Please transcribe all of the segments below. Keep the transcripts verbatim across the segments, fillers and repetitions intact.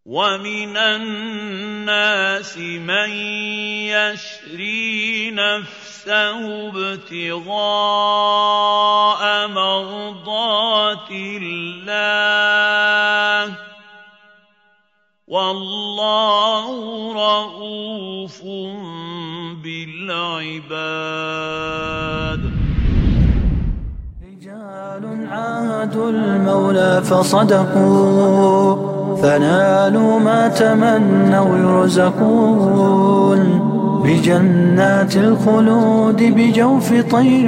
ومن الناس من يشري نفسه ابتغاء مرضات الله والله رؤوف بالعباد. رجال عاهدوا المولى فصدقوا فنالوا ما تمنوا يرزقون بجنات الخلود بجوف طير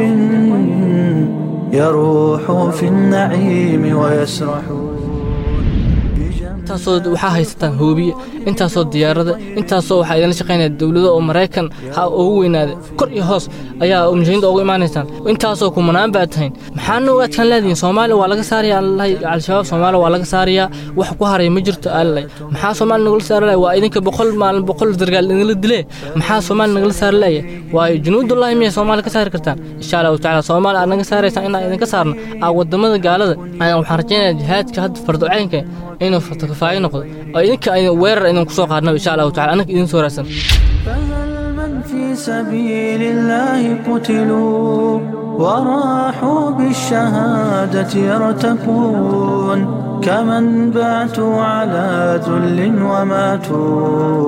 يروح في النعيم ويسرحون. intaasoo waxaa haysataan hoobiye intaasoo diyaarada intaasoo waxaa idin shaqeynaya dawladda oo Mareykan ha ugu weynaada kor iyo hoos ayaa umjiinta ugu imaanaysaan intaasoo kumanaan baad tahay maxaan u adkaan leedin Soomaaliya waa laga saariyaa al-shabaab Soomaaliya waa laga saariyaa wax ku haray ma jirto allay maxaa Soomaaliya nagala saarlay waa idinka boqol maalin boqol dargaal idinla dilay maxaa Soomaaliya nagala saarlay waa junuudullaahi miya Soomaaliya ka saari kartaan insha Allah ta'ala Soomaaliya anaga saaraysan in idinka saarno aa wadamada gaalada ayaan waxaan rajaynayaa jihaadka had farduceynka inuu fatakafaay noqdo oo idinka ay weerar inuu ku soo qaadno insha Allah ta'ala anaga idin soo raadsan. في سبيل الله قتلوا وراحوا بالشهادة يرتقون كمن باتوا على ذل وماتوا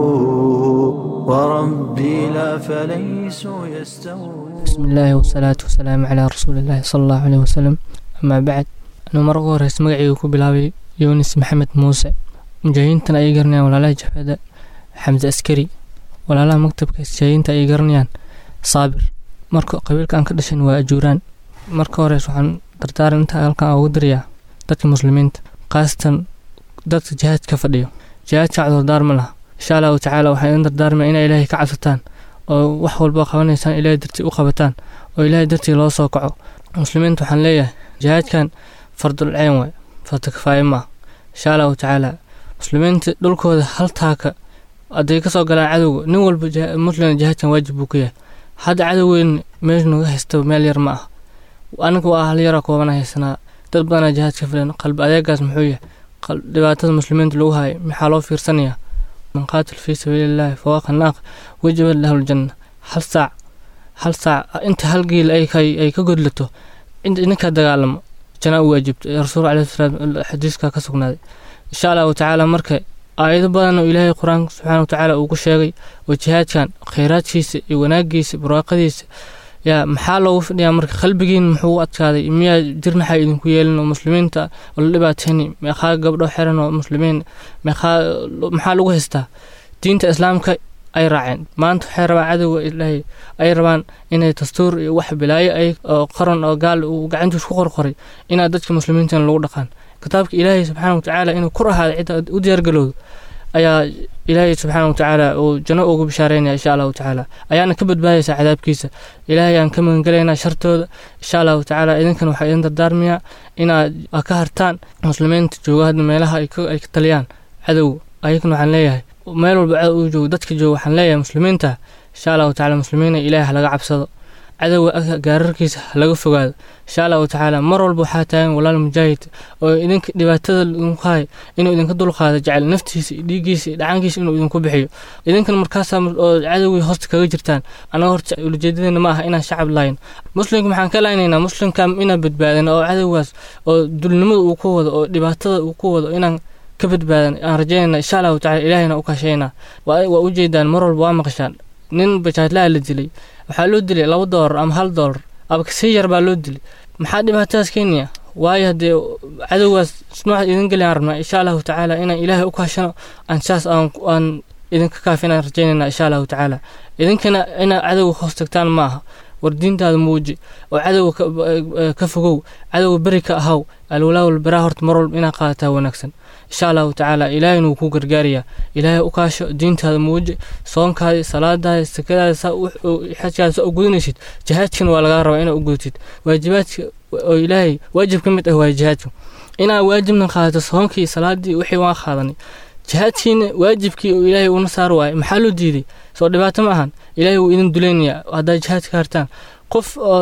وربي لا فليسوا يستوون. بسم الله والصلاة والسلام على رسول الله صلى الله عليه وسلم. أما بعد أنا مرة رئيس مقعيكو بلاوي يونس محمد موسى مجاهينتنا أي قرنيا ولا لا جفادة حمزة أسكري ولا لا مكتبك مجاهينتا أي قرنيان صابر مركو قبيل كان كدشن وأجوران مركو رئيس وحن ترتار انتا ألقا أو دريا دادك مسلمين قاسة دادك جهاد كفديو جهاد شعدو دار ملها إن شاء الله تعالى وحي اندر دار ما إنا إلهي كعفتان وحول باقا ونيسان إلهي درتي أقبتان وإلهي درتي لو سوقعو مسلمين وحن ليه جهاد كان فرض العين فتكفاي ما إن شاء الله تعالى مسلمين دولكودا هل تاكا أدي كسو قلان عدو نول مسلم جهاتنا واجب بكيه هذا عدوين ميجنو هستو ميل يرماه وأنك وأهل يراك وأنا هسنا تبدأنا جهات كفلين قلب أديقاس محوية قلب دباتات المسلمين تلوهاي محالو في رسانية من قاتل في سبيل الله فواق الناق وجب له الجنة هل ساع هل ساع أنت هل قيل أي كي أي كقدلته أنت إنك هدقالم جنا واجب الرسول عليه الصلاة والسلام الحديث كاسقنا إن شاء الله تعالى مركي آيات بدن إلهي القرآن سبحانه وتعالى وكشاقي وجهاد كان خيرات شيس وناقيس براقديس يا محاله وفد يا مركي خلبجين محوات هذا ميا جرنا حيدن كويلنا ومسلمين تا واللي بعتهني ما خا قبل حرنا ومسلمين ما خا محاله هستا دين الإسلام ك أي راعين ما أنت حرب عدو إلهي أي ربان إن تستور واحد بلاي أي قرن أو قال وقعنده شخور قري إن أدتك مسلمين تنلو دقان كتابك إلهي سبحانه وتعالى إنه كره هذا عدة ودير قلود أيا إلهي سبحانه وتعالى وجنوه بشارين إن شاء الله تعالى أيا أنا كبد بايس عذاب كيسة إلهي أن كمن قلينا شرطه إن شاء الله تعالى إذن كانوا حيين الدارمية إن أكهرتان مسلمين تجوهد ميلها أي كتليان عدو أي كانوا عن ليه وميلوا البعض وجودتك جو عن ليه مسلمين ته إن شاء الله تعالى مسلمين إلهي لقى عبصد عدو قارركيس لقى فقاد إن شاء الله تعالى مروا البحاتين ولا المجاهد وإذنك دباتة الأمخاي إنه إذنك دول خاذ جعل نفتيس ديجيس دعانكيس إنه إذنك بحيو إذنك المركاسة عدوي هستك جرتان أنا هرت الجديدين معها إنا شعب لاين مسلم محن كلايننا مسلم كم إنا بدبادن أو عدواس أو دول نمو وقوة أو دباتة وقوة إنا كبد بادن أنا رجينا إن شاء الله تعالى إلهنا وكاشينا وأوجدان مروا البوامقشان نين بجات لا لدلي وحلو دلي لو دور أم هل دور أبغى سير بالو دلي محد ما تاسكينيا واي هدي عدو سنوع إذن قلنا رنا إن شاء الله تعالى إنا إلهي أكاشنا أنساس أن أن إذن كافينا رجينا إن شاء الله تعالى إذن كنا إنا عدو خستكتان معها وردين هذا موجي وعدو كفقو عدو بركة هاو الولاء والبراهرت مروا إنا قاتها ونكسن إن شاء الله تعالى إلهي نوكو قرقاريا إلهي أكاش دين هذا موجي صونك هذه صلاة هذه السكرة حاجة هذا أقودنشيد جهاتكن ولا غيره إنا أقودتيد واجبات إلهي واجب كمية هو جهاتكم إنا واجب من خاطر صونك صلاة دي وحي واخذني جهاتين واجبك إلهي ونصار واي محلو ديدي سو دبات معهن إلهي وإذن دولينيا وهذا جهات كارتان قف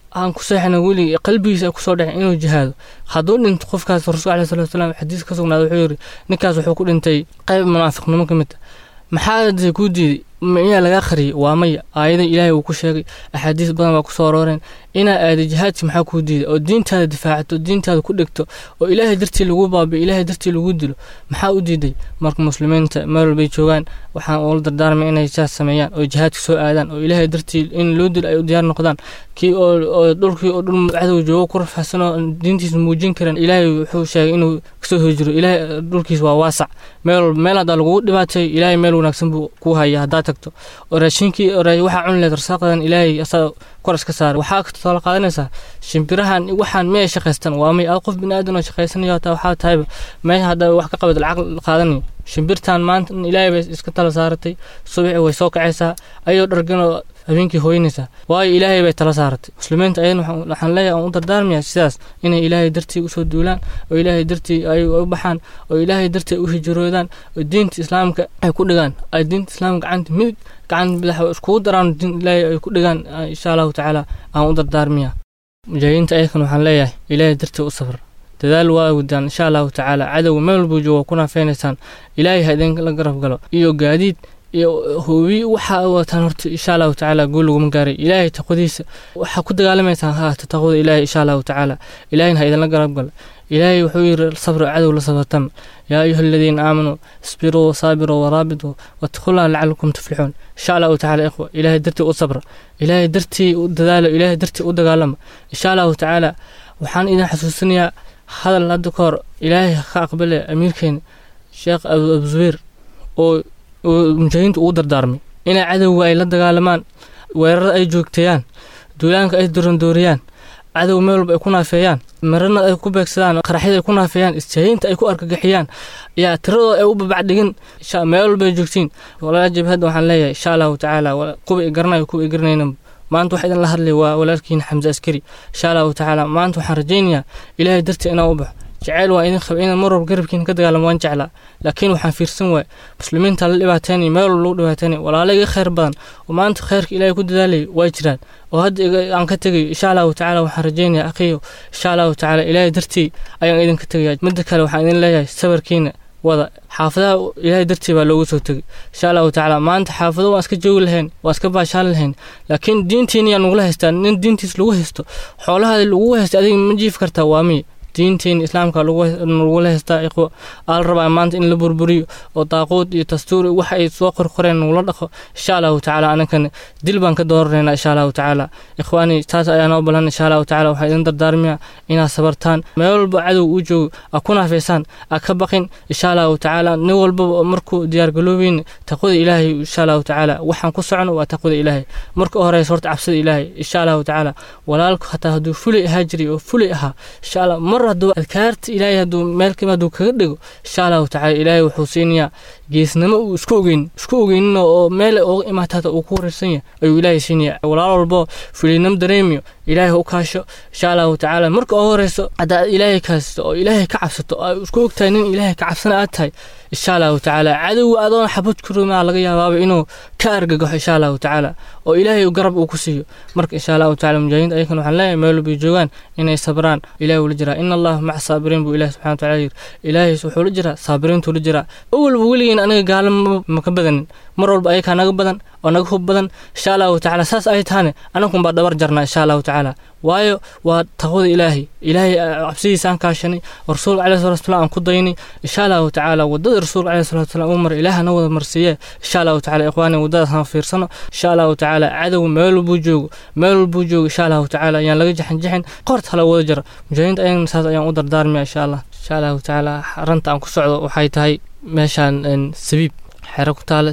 aan ku seexana weli qalbigiisa ku soo dhacay inuu jihaado hadduu dhinto qofkaas rasuulka sallallahu alayhi wasallam xadiis ka sugnaado wuxuu yiri ninkaas wuxuu ku dhintay qayb munaafiqnimo ka mid maxaa ku diiday ma laga khariyo waa may aayada ilaahay uu ku sheegay ahadiis badan waa ku soo rooreen ina aad jihaadki maxaa ku diiday oo diintaada difaacato diintaada ku dhigto oo ilaahay dartii lagu baabiyo ilaahay dartii lagu dilo maxaa u diiday marka muslimiinta meel bay joogaan waxaan ula dardaarmay inay jaas sameeyaan oo jihaadka soo aadaan oo ilaahay dartii in loo dil ay u diyaar noqdaan kii oo dhulkii oo dhul cadow joogo ku rafasano diintiisa muujin karaan ilaahay wuxuu sheegay inuu kasoo hijiro ilaahay dhulkiisa waa waasac meel meel hada lagu dhibaatay ilaahay meel wanaagsan buu ku hayaa hadaa tagto oo raashinkii waxa cun leed rasaaqadan ilaahay asaa koras ka saar waxa ka tala qaadanaysa shimbirahan waxaan meey shaqeystan waa may qof bini'aadan oo shaqeysanayo taa waxa tahay meey hada wax ka qabad lacag qaadanayo shimbirtan maanta ilaahay bay iska tala saaratay subax way soo kacaysaa ayuu dhargan habeenkii hooynaysa waayo ilaahay bay tala saaratay muslimiinta ayaan waxaan leeyahay u dardaarmiyaa sidaas inay ilaahay dartii u soo duulaan oo ilaahay dartii ay u baxaan oo ilaahay dartii u hijroodaan oo diinta islaamka ay ku dhigaan ay diinta islaamka gacanta mid gacan bidax isku daraan diin ilaahay ay ku dhigaan insha Allah taala aan u dardaarmiyaa mujaahidiinta ayaan waxaan leeyahay ilaahay dartii u safar dadaal waa wadaan insha Allah taala cadow meel buu joogo kuna feenaysan ilaahay hadeen la garab galo iyo gaadiid iyo hubi waxa wataan horta insha Allah taala gool ugu gaaray ilaahay taqdiisa waxa ku dagaalamaysan ha taqwada ilaahay insha Allah taala ilaahay haydan la garab gal ilaahay wuxuu yiri sabr cadow la sabartam ya ayuha alladheena aamanu isbiru sabiru warabitu wattaqullah la'allakum tuflihun insha Allah taala ikhwa ilaahay dartii u sabra ilaahay dartii u dadaalo ilaahay dartii u dagaalama insha Allah taala waxaan idin xasuusinayaa hadal hadda koor ilaahay ka aqbalay amiirkeen sheekh Abu Zubair oo mujaahidiintu ugu dardaarmay inay cadowga ay la dagaalamaan weerarada ay joogtayaan duulaanka ay durandooriyaan cadow meel walba ay ku naafeeyaan marna ay ku beegsadaan qaraxyada ay ku naafeeyaan isjaahinta ay ku argagaxiyaan yaa tiradooda ay u babacdhigin meel walba ay joogtiin walaa jabhad waxaan leeyahay insha Allah taala kuba garanayo kuba garanayna maanta waxa idin la hadlay waa walaalkiin Xamza Askari insha Allah taala maanta waxaan rajaynayaa ilaahay dartii inaan u baxo jacayl waa idin qabeen marwar garabkiin ka dagaalamo waan jeclaa laakiin waxaan fiirsan waay muslimiinta la dhibaateen meel loo dhibaateen walaalay khayr badan oo maanta khayrka ilaahay ku dadaalay way jiraan oo hadda aan ka tagay insha Allah taala waxaan rajaynayaa akhiyo insha Allah taala ilaahay dartii ayaan idin ka tagay mid kale waxaan idin leeyahay sabarkiina wada xaafadaha ilaahay dartii baa loogu soo tagay insha Allah taala maanta xaafado waan iska joogi lahayn waan iska baashaan lahayn laakiin diinteena aan ugu haystaan nin diintiis lagu haysto xoolaha lagu haysto adiga ma jiif kartaa waa mi diinteen islaamka lagu lagu leestaa iqo al rabaa maanta in la burburiyo oo daaqood iyo dastuur wax ay soo qorqoreen wala dhaqo insha Allah taala anakan dil baan ka dooranayna insha Allah taala ikhwaani taas ayaan u balan insha Allah taala waxa idin dardaarmiyaa ina sabartaan meel walba cadow u joogo akuna feesan aka baqin insha Allah taala nin walba markuu diyaar galoobin taqwada ilaahay insha Allah taala waxaan ku socno waa taqwada ilaahay marka hore sorta cabsida ilaahay insha Allah taala walaalku hataa haduu fulay haajri oo fulay aha insha Allah مرة أذكرت إلهي هدو مالك ما دو كردو إن شاء الله تعالى إلهي وحسينيا جيسنما وسكوجين سكوجين إنه مال أو إما تاتا أكور السنية أي إلهي سنية ولا ربا في النم دريميو إلهي هو كاشو إن شاء الله تعالى مرك أورس عدا إلهي كاس أو إلهي كعبسة أو سكوج تانين إلهي كعبسنا أتاي إن شاء الله تعالى عدو أظن حبوت كرو مع لقيا باب إنه كارج إن شاء الله تعالى أو إلهي وقرب وكسيه مرك إن شاء الله تعالى مجاهدين أيكن وحلا مالو بيجوان إن يصبران إلهي والجرا إن الله مع الصابرين بو إله سبحانه وتعالى إلهي سبحانه الجرا صابرين تول الجرا أول بقولين أنا قال مكبدن مرة بأيك أنا قبضن أنا قهب بدن إن شاء الله تعالى ساس أي ثاني أنا كم بعد برجرنا إن شاء الله تعالى وايو وتخوض إلهي إلهي عبسي سان كاشني ورسول عليه الصلاة والسلام قضيني إن شاء الله تعالى ودد الرسول عليه الصلاة والسلام أمر إله نوض مرسية إن شاء الله تعالى إخواني وددها في رسنا إن شاء الله تعالى عدو مال بوجوج مال بوجوج إن شاء الله تعالى يعني لقى جحن جحن قرت هلا وجر مجاهد أيام مساس أيام أقدر دارمي إن شاء الله إن شاء الله تعالى رنت عن كسعد وحيتهاي ماشان سبيب حرك تعالى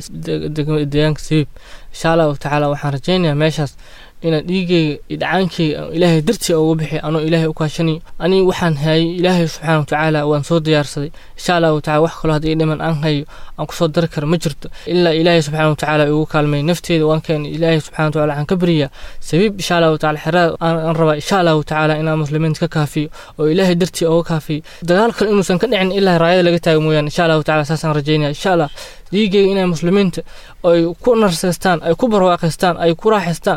ديانك سبيب إن شاء الله تعالى وحرجينا ماشاس إن ديجي إدعانكي إلهي درتي أو بحي أنا إلهي أكاشني أني وحن هاي إلهي سبحانه وتعالى وأنصود ديارسدي إن شاء الله تعالى وحكل هذا إلى من أنهي أنقصد دركر مجرد إلا إلهي سبحانه وتعالى وكالمي نفتي وأن كان إلهي سبحانه وتعالى عن كبرية سبيب إن شاء الله تعالى حراء أنربا إن شاء الله تعالى إن مسلمين ككافي وإلهي درتي أو كافي دغالك الإنسان كان يعني إلا راية لقيتها مويان إن شاء الله تعالى أساسا رجينا إن شاء الله ديجي إن مسلمين أي كونرسستان أي كبر واقستان أي كراحستان أي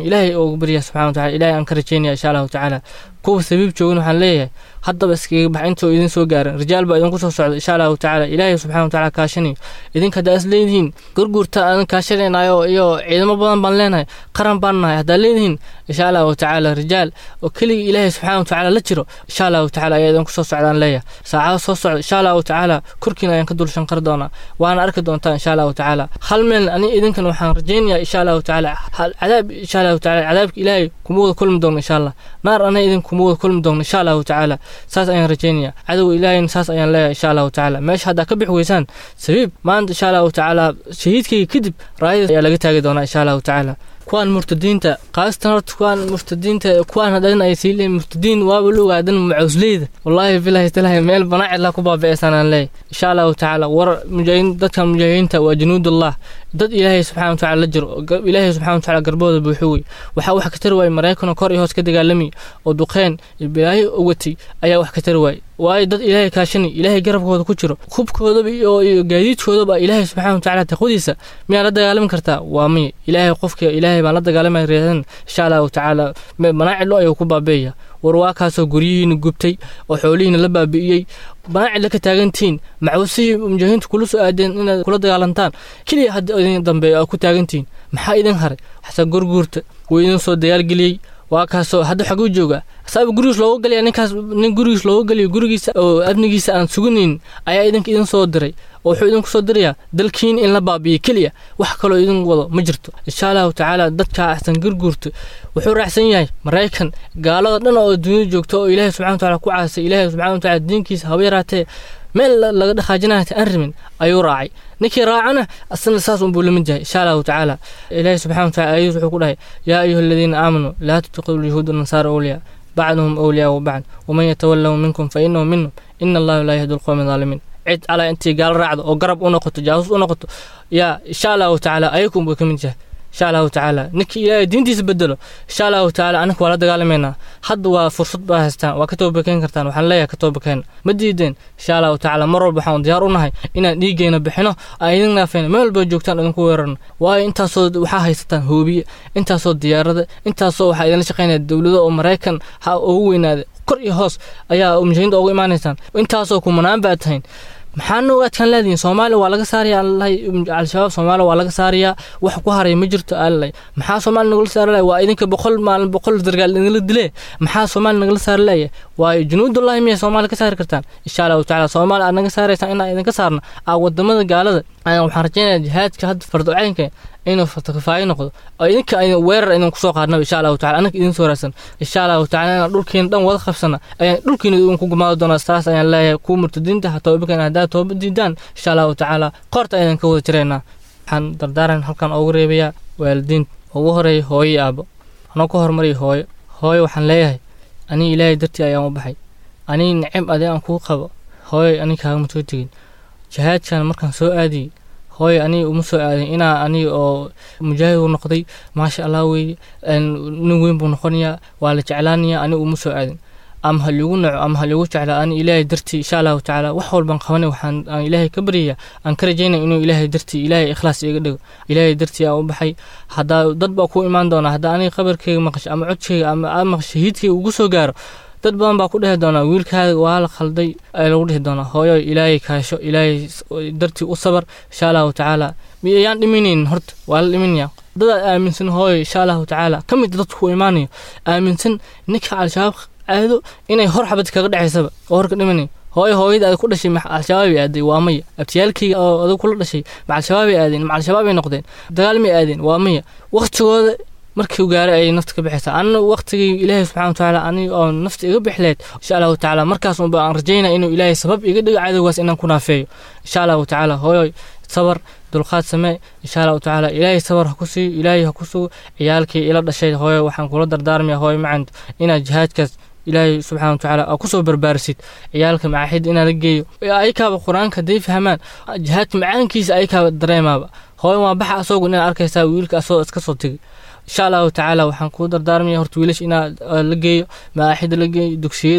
ilaahay oo bariya subxaanahu wa ta'ala ilaahay aan ka rajeynaya insha Allah ta'ala kuwa sabiib joogin waxaan leeyahay haddaba iskaga bax intuu idin soo gaaran rijaal baa idin ku soo socda insha Allah ta'ala ilaahay subxaanahu wa ta'ala kaashani idinka daas leedihiin gurgurta aan kaashanaynayo iyo ciidamo badan baan leenahay qaran baan nahay hadaa leedihiin insha Allah ta'ala rijaal oo kaliya ilaahay subxaanahu wa ta'ala la jiro insha Allah ta'ala idin ku soo socdaan leeyahay saacado soo socda insha Allah ta'ala kurkiina ayaan ka dul shanqar doona waan arki doontaa insha Allah ta'ala hal meel ani idinkan waxaan rajeynayaa insha Allah ta'ala cadaab insha Allah ta'ala cadaabka ilaahay kuma wada kulmi doono insha Allah naar ana idin kuma wada kulmi doono insha Allah ta'ala saas ayaan rajeynayaa cadow ilaahay saas ayaan leeyahay insha Allah ta'ala meesha hada ka bix weysaan sabiib maanta insha Allah ta'ala shahiidkii kadib raayada ayaa laga taagi doonaa insha Allah ta'ala kuwan murtadiinta qaastan horta kuwan murtadiinta kuwan hadan ay siileen murtadiin waa lugaadan macawsleyda wallahi billahi ta'ala meel banaac la ku baabeesanaan leey insha Allah ta'ala war mujaahidiin dadka mujaahidiinta waa junuudullah dad ilaahay subxaanahu wa ta'ala la jiro ilaahay subxaanahu wa ta'ala garbooda buuxuway waxa wax ka tar way Mareykan kor iyo hoos ka dagaalami oo duqeen ilaahay uwati ayaa wax ka tar way waay dad ilaahay kaashani ilaahay garabkooda ku jiro khubkooda iyo gaadiidkooda ba ilaahay subxaanahu wa ta'ala taqdiisa miya la dagaalami kartaa waa mi ilaahay qofka ilaahay baan la dagaalamay reedan insha Allah ta'ala manaaci loo ay ku baabeeya warwaakaasoo guryihiina gubtay oo xoolihiina la baabi'iyay banaaci la ka taagantiin macawsi mujaahidiinta kula soo aadeen inaad kula dagaalantaan kaliya hadda idin dambe ay ku taagantiin maxaa idin haray xasan gurgurta way idin soo dagaal galiyay waa kaasoo hadda xagu jooga sabab gurigiis looga galay ninkaas nin gurigiis looga galay gurigiisa oo adnigiisa aan sugunin ayaa idinka idin soo diray oo wuxuu idin ku soo dirayaa dalkiin in la baabiyo kaliya wax kale idin wado ma jirto insha Allah ta'ala dadka ahsan gurgurta wuxuu raacsan yahay Mareykan gaalada dhan oo dunida joogto oo ilaahay subxaanahu wa ta'ala ku caasay ilaahay subxaanahu wa ta'ala diinkiisa habeeraatee meel laga dhaxajinayo arrimin ayuu raacay ninkii raacana asna saas uu buulamid yahay insha Allah ta'ala ilaahay subxaanahu wa ta'ala ayuu wuxuu ku dhahay yaa ayyuhalladheena aamanu la tattakhidul yahuuda wan nasara awliya ba'dhum awliya wa ba'd wa man yatawallahu minkum fa innahu minhum inna Allaha la yahdi al-qawma adh-dhalimin cid ala intii gaal raacdo oo garab u noqoto jaasuus u noqoto ya insha Allah ta'ala ayukum buu kamid yahay insha Allah ta'ala ninkii ilaahay diintiisa bedelo insha Allah ta'ala anaka wala dagaalamayna hadda waa fursad baa haystaan waa ka toobakeen kartaan waxaan leeyahay ka toobakeen ma diideen insha Allah ta'ala mar walba waxaan diyaar u nahay inaan dhiigeena bixino ayidin naafeen meel baa joogtaan idin ku weerarno waa intaasoo waxa haysataan hoobiye intaasoo diyaarada intaasoo waxa idin shaqeynaya dawladda oo Mareykan ha ugu weynaade kor iyo hoos ayaa mujaahidiinta ugu imaanaysaan intaasoo ku manaan baa tahay maxaan oo adkan leedin Soomaaliya waa laga saariyaa al-shabaab Soomaaliya waa laga saariyaa wax ku haray ma jirto allay maxaa Soomaaliya naga saarlay waa idinka boqol maalin boqol dargaal idin la dilay maxaa Soomaaliya naga saarlay waa junuudullah miya Soomaaliya ka saari kartaan insha Allah ta'ala Soomaaliya naga saaraysan in idinka saarna aa wadamada gaalada ayaan waxaan rajeynayaa jihaadka hadda farducaynka inuu fataqafaay noqdo oo idinka ay weerar inuu ku soo qaadno insha Allah ta'ala anaka idin soo raadsan insha Allah ta'ala dhulkeen dhan wada qabsana ayaan dhulkeen idin ku gumaado doona saas ayaan leeyahay ku murtadiinta hataa toobkan hadaa toobad diidaan insha Allah ta'ala qorta ayaan ka wada jireena waxaan dardaaran halkan ugu reebaya waalidiin ugu horeey hooyo aabo anoo ka hormari hooyo hooyo waxaan leeyahay ani ilaahay dartii ayaan u baxay ani nicam adee aan ku qabo hooyo ani kaaga ma soo tigin jihaadkan markaan soo aadi hooyo ani uma soo aadin ina ani oo mujaahid u noqday ma sha Allah way nin weyn buu noqonayaa waa la jeclaanaya ani uma soo aadin am hal ugu naco am hal ugu jeclaa ani ilaahay dartii insha Allah ta'ala wax walban qabanay waxaan ilaahay ka bariyaa aan ka rajeynaa inuu ilaahay dartii ilaahay ikhlaas iga dhigo ilaahay dartii aan u baxay hada dad baa ku imaan doona hada ani qabarkeyga maqasho ama codkeyga ama ama shahiidkeyga ugu soo gaaro dad badan baa ku dhahay doona wiilkaaga waa la khalday ay lagu dhahay doona hooyo ilaahay kaasho ilaahay dartii u sabar insha Allah ta'ala miyaan dhiminin horta waa la dhiminaya dad aaminsan hooyo insha Allah ta'ala kamid dadku iimaanayo aaminsan ninka al-shabaab aado inay hor xabad kaga dhaxaysaba oo hor ka dhimanay hooyo hooyada ay ku dhashay al-shabaab ay aaday waa maya abtiyaalkii oo adag kula dhashay al-shabaab ay aadeen al-shabaab ay noqdeen dagaal ma aadeen waa maya waqtigooda markii gaaray ay nafta ka bixisa aan waqtigii ilaahay subxaanahu wa ta'ala ani oo nafta iga bixleed insha Allah ta'ala markaas oo baan rajeynaa inuu ilaahay sabab iga dhigo cadawgaas inaan ku naafeeyo insha Allah ta'ala hooyo sabar dulqaad samee insha Allah ta'ala ilaahay sabar ha ku sii ilaahay ha ku soo ciyaalkii ila dhashay hooyo waxaan kula dardaarmayaa hooyo macaan ina jihaadkaas ilaahay subxaanahu wa ta'ala ku soo barbaarsid ciyaalka maahid ina la geeyo ay ka quraanka day fahmaan jihaadka macaankiisa ay ka dareemaaba hooyo ma baxa asoo inaa arkaysaa wiilka asoo iska soo tagay insha Allah ta'ala waxaan ku dardaarmayaa horta wiilash ina la geeyo maahid la geeyo dugsiyada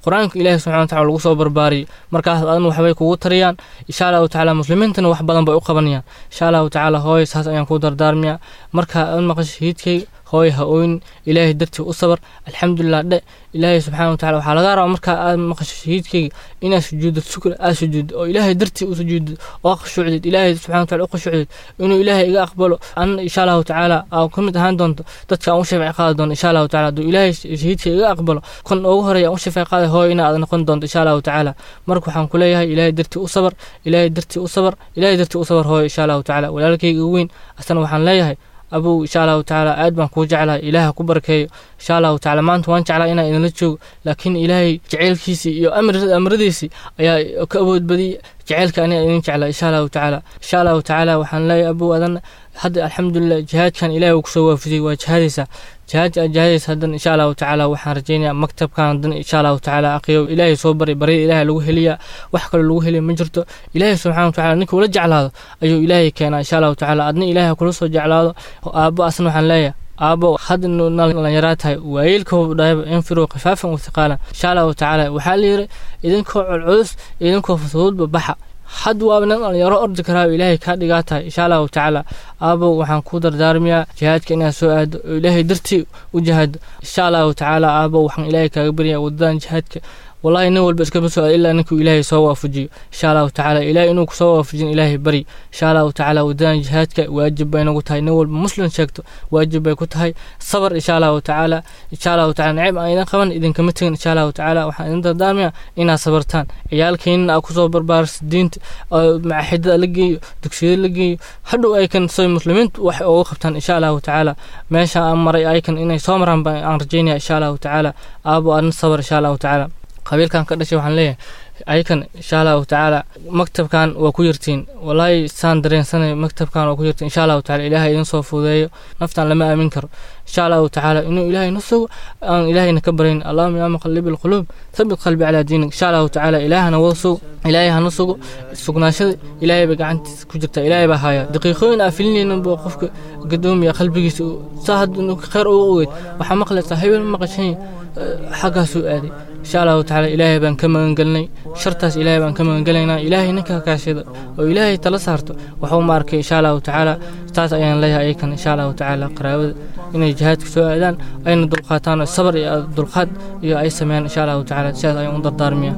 quraanka ilaahay subxaanahu wa ta'aala lagu soo barbaariyo markaas adna waxbay kugu tariyaan insha Allah ta'ala muslimiintana wax badan bay u qabanayaan insha Allah ta'ala hooy saas ayaan ku dardaarmiyaa marka aan maqashiidkay hooy ha ooyn ilaahay dartii u sabar alxamdulillah dhe ilaahay subxaanahu wa ta'aala waxa laga rabaa marka aad maqashiidkay inaad sujuud shukr aad sujuud oo ilaahay dartii u sujuud oo khushuucid ilaahay subxaanahu wa ta'aala u khushuucid inuu ilaahay iga aqbalo an insha Allah ta'aala aa kamid ahaan doonto dadka aan u shafaac qaado doon insha Allah ta'aala duu ilaahay shahiidkay iga aqbalo kan ugu horeeya u shafaac qaado hooy inaad noqon doonto insha Allah ta'aala marka waxaan ku leeyahay ilaahay dartii u sabar ilaahay dartii u sabar ilaahay dartii u sabar hooy insha Allah ta'aala walaalkayga weyn asana waxaan leeyahay أبو إن شاء الله تعالى أدبان كو جعله إله كبر كي إن شاء الله تعالى ما أنت وان جعله إنا إن لتشوف لكن إلهي جعل كيسي يو أمر أمر ديسي يا كأبود بدي جعلك أنا إن جعله إن شاء الله تعالى إن شاء الله تعالى وحن لا أبو أذن هذا الحمد لله جهاد كان إلهي وكسوه في وجهادسه جهاد جهادس هذا إن شاء الله تعالى وحن رجينا مكتب كان إن شاء الله تعالى أقيو إلهي صبر بري إلهي لوه ليا وحكر لوه لي مجرته إلهي سبحانه وتعالى نك ولا جعل هذا أيو إلهي كان إن شاء الله تعالى أدنى إلهي كل صو جعل هذا أبو أصلا وحن لا أبو خد إنه نيراتها ويلكو دايب ينفروا خفافا وثقالا إن شاء الله تعالى وحالي إذن كو العدس إذن كو فصول ببحة حد وابن يرى أرض كراب إلهي كادقاتها إن شاء الله تعالى أبو وحن كودر دارميا جهاد كنا سؤاد إلهي درتي وجهد إن شاء الله تعالى أبو وحن إلهي كبريا ودان جهادك والله نول بس كبسوا إلا أنك إلهي سوا فجي إن شاء الله تعالى إلهي إنك سوا فجين إلهي بري إن شاء الله تعالى ودان جهادك واجب بينك وتهاي نول مسلم شكته واجب بينك وتهاي صبر إن شاء الله تعالى إن شاء الله تعالى نعم أيضا كمان إذا كمتين إن شاء الله تعالى وحن أنت دارميا إنا صبرتان عيالك إن أكو صبر بارس الدين مع حد لقي دكسير لقي حدو أي كان صوي مسلمين وح وقفتان إن شاء الله تعالى ما شاء أمر أي كان إني صامرا عن رجينا إن شاء الله تعالى أبو أن صبر إن شاء الله تعالى قبيل كان كذا شيء وحن ليه أيكن إن شاء الله تعالى مكتب كان وكويرتين والله ساندرين سنة مكتب كان وكويرتين إن شاء الله تعالى إلهي ينصف وذي نفتن لما أمنكر إن شاء الله تعالى إنه إلهي نصو أن إلهي نكبرين اللهم يا مقلب القلوب ثبت قلبي على دينك إن شاء الله تعالى إلهنا وصو إلهي هنصو سقنا شد إلهي بقى عند كجرت إلهي بهايا دقيقين أفلني نبوقفك قدوم يا قلبي ساعد إنه خير أوجد وحمق لصاحب المقشين حقها سؤالي إن شاء الله تعالى إلهي بان كما نقلني شرطاس إلهي بان كما نقلنا إلهي نكا كاشد وإلهي تلصارته وحو ماركي إن شاء الله تعالى تاس أيان ليها أيكن إن شاء الله تعالى قراود إن جهادك سؤالان أين دلقاتان الصبر يا دلقات يا أي سمين إن شاء الله تعالى شاء أي أنظر دارمية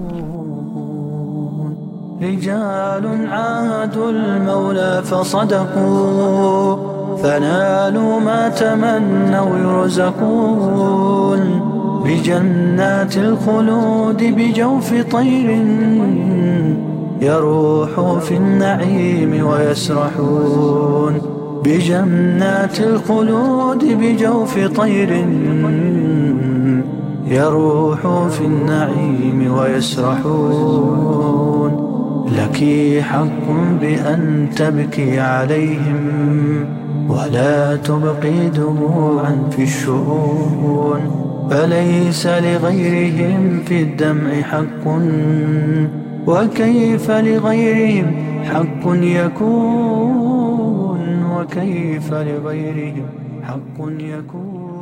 رجال عاهدوا المولى فصدقوا فنالوا ما تمنوا يرزقون بجنات الخلود بجوف طير يروح في النعيم ويسرحون بجنات الخلود بجوف طير يروح في النعيم ويسرحون لك حق بأن تبكي عليهم ولا تبقي دموعا في الشؤون فليس لغيرهم في الدمع حق وكيف لغيرهم حق يكون وكيف لغيرهم حق يكون